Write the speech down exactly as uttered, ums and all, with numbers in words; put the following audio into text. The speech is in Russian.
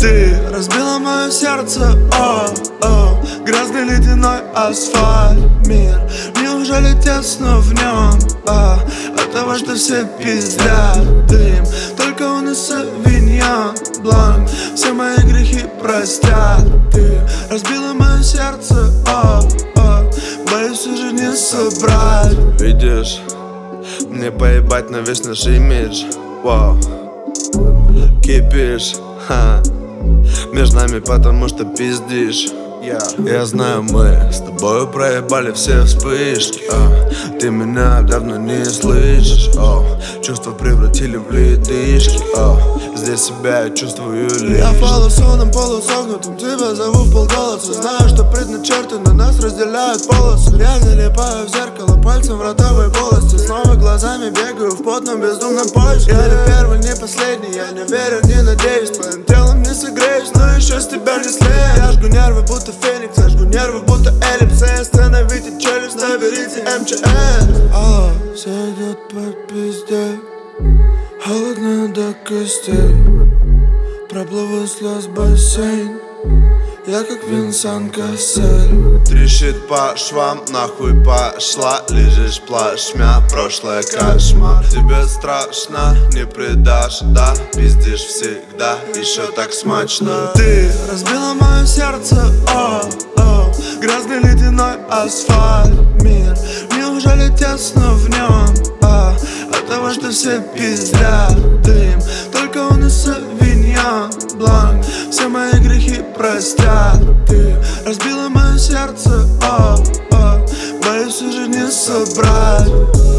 Ты разбила мое сердце, о, о, грязный ледяной асфальт. Мир, неужели тесно в нем, а, от того, что все пиздят дым. Только он и савиньон бланк все мои грехи простят. Ты разбила мое сердце, о, о, боюсь уже не собрать. Видишь, мне поебать на весь наш имидж. Вау, кипишь, ха, между нами потому что пиздишь. Yeah. Я знаю, мы с тобою проебали все вспышки, а, ты меня давно не слышишь, о, чувства превратили в ледышки, о, здесь себя я чувствую лишь. Я полусонным, полусогнутым, тебя зову в полголоса. Знаю, что предначертано, нас разделяют полосы. Я залипаю в зеркало, пальцем в ротовой полости. Снова глазами бегаю в потном бездумном поиске. Я не первый, не последний, я не верю, не надеюсь. Твоим телом не согреюсь, но еще с тебя не слею. Я жгу нервы, будто феникс, я жгу нервы, будто эллипс. Остановите челюсть, наберите эм че эс. Алло, все идет по пизде, холодно до костей. Проплыву слез бассейн, я как Винсан Кассель. Трещит по швам, нахуй пошла, лежишь плашмя, прошлое кошмар. Тебе страшно, не предашь, да, пиздишь всегда, еще так смачно. Ты разбила мое сердце, о, о, грязный ледяной асфальт. Мир, неужели тесно в нем, а, от того, что все пиздят дым. Только он и савиньон бланк все мои грехи простят. Ты разбила мое сердце, о, о, боюсь уже не собрать.